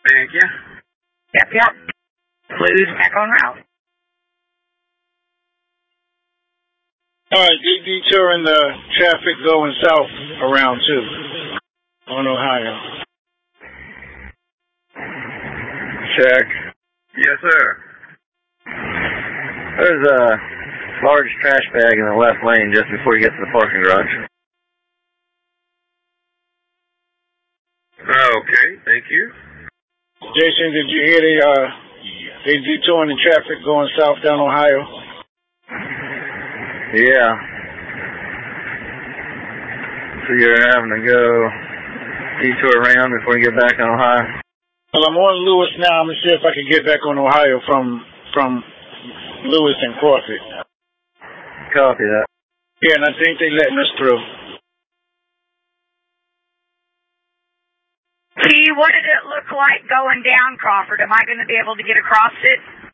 Thank you. Yep. Blues back on route. All right, detouring the traffic going south around 2 on Ohio. Check. Yes, sir. There's a large trash bag in the left lane just before you get to the parking garage. Okay, thank you. Jason, did you hear they detouring the traffic going south down Ohio? Yeah. So you're having to go detour around before you get back on Ohio? Well, I'm on Lewis now. I'm going to see if I can get back on Ohio from Lewis and Crawford. Copy that. Yeah, and I think they letting us through. T, what did it look like going down Crawford? Am I going to be able to get across it?